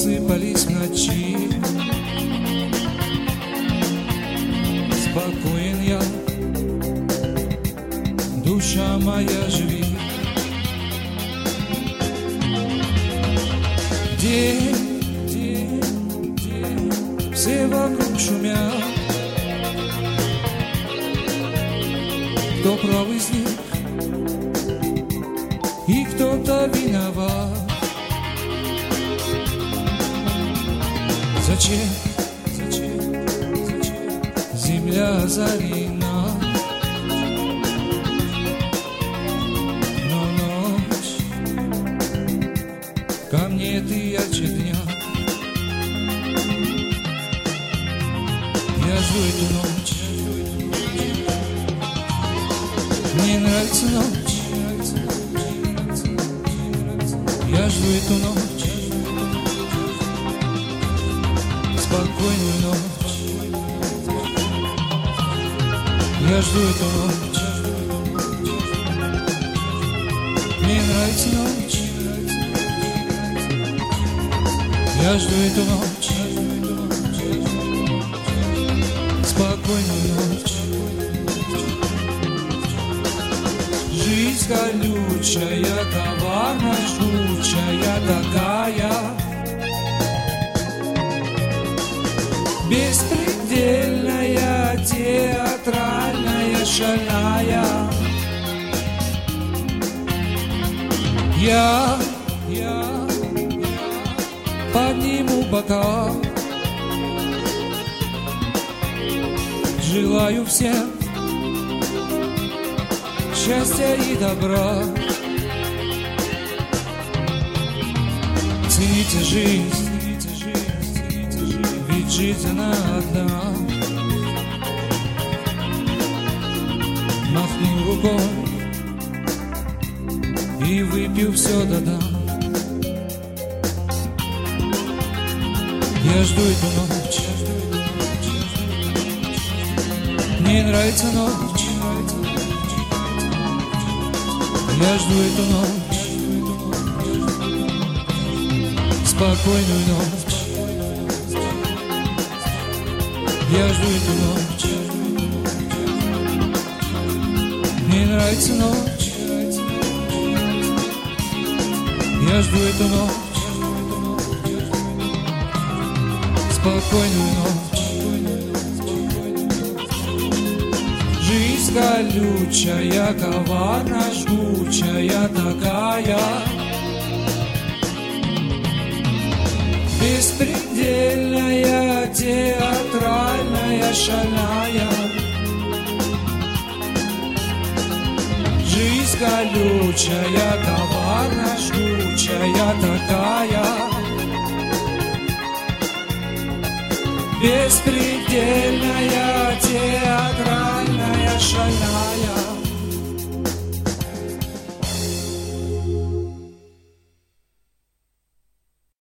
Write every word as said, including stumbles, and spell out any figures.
посыпались в ночи. Спокоен я, душа моя, живи. День, день, день, все вокруг шумят. Кто прав из них, и кто-то виноват. Зачем, зачем, зачем земля озарена? Но ночь ко мне ты ярче дня. Я жду эту ночь. Мне нравится ночь. Я жду эту ночь. Спокойную ночь. Я жду эту ночь. Мне нравится ночь. Я жду эту ночь. Спокойную ночь. Жизнь колючая, коварна, жгучая такая, беспредельная, театральная, шальная. Я, я, я подниму бокал, желаю всем счастья и добра. Цените жизнь, ведь жизнь она одна. Махну рукой и выпью все до дна. Я жду эту ночь. Мне нравится ночь. Я жду эту ночь. Спокойную ночь. Я жду эту ночь. Мне нравится ночь. Я жду эту ночь. Спокойную ночь. Жизнь колючая, коварна, жгучая такая, беспредельная, театральная, шальная. Жизнь колючая, коварна, жгучая такая, беспредельная, театральная, шальная.